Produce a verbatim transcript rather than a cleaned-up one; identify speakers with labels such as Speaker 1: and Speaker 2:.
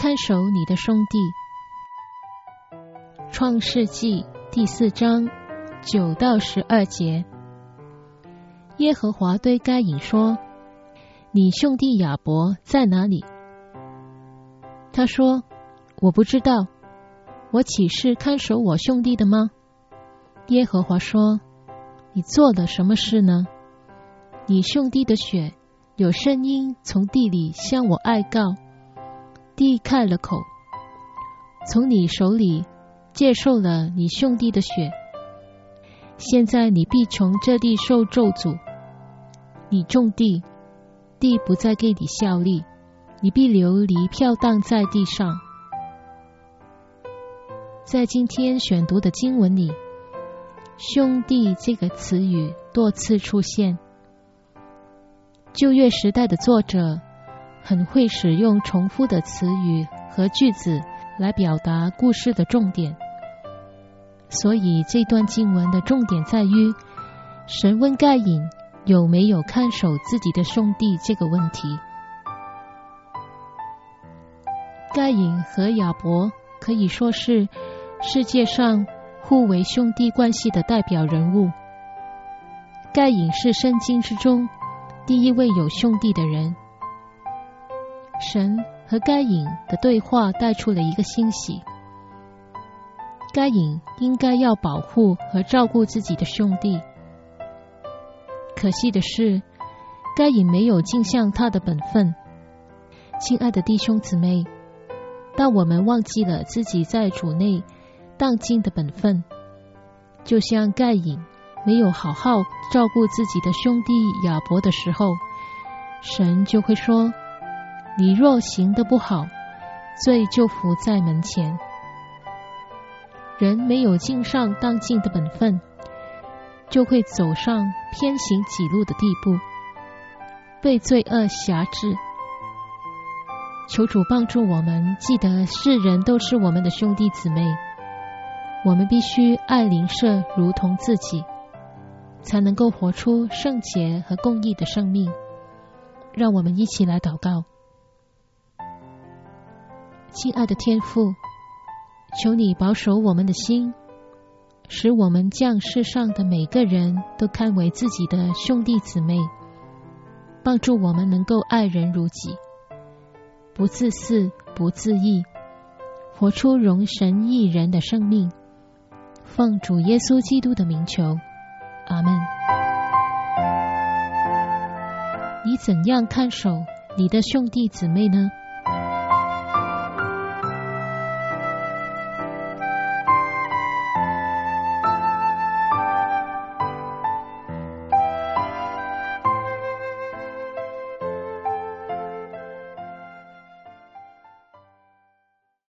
Speaker 1: 看守你的兄弟。创世纪第四章九到十二节。耶和华对该隐说：你兄弟亚伯在哪里？他说：我不知道，我岂是看守我兄弟的吗？耶和华说：你做了什么事呢？你兄弟的血有声音从地里向我哀告，地开了口，从你手里接受了你兄弟的血。现在你必从这地受咒诅，你种地，地不再给你效力，你必流离飘荡在地上。在今天选读的经文里，兄弟这个词语多次出现。旧约时代的作者很会使用重复的词语和句子来表达故事的重点，所以这段经文的重点在于神问该隐有没有看守自己的兄弟这个问题。该隐和亚伯可以说是世界上互为兄弟关系的代表人物。该隐是圣经之中第一位有兄弟的人。神和该隐的对话带出了一个信息：该隐应该要保护和照顾自己的兄弟。可惜的是，该隐没有尽向他的本分。亲爱的弟兄姊妹，当我们忘记了自己在主内当尽的本分，就像该隐没有好好照顾自己的兄弟亚伯的时候，神就会说：你若行得不好，罪就伏在门前。人没有尽上当尽的本分，就会走上偏行己路的地步，被罪恶辖制。求主帮助我们记得世人都是我们的兄弟姊妹，我们必须爱邻舍如同自己，才能够活出圣洁和公义的生命。让我们一起来祷告。亲爱的天父，求你保守我们的心，使我们将世上的每个人都看为自己的兄弟姊妹，帮助我们能够爱人如己，不自私，不自义，活出荣神益人的生命。奉主耶稣基督的名求，阿们。你怎样看守你的兄弟姊妹呢？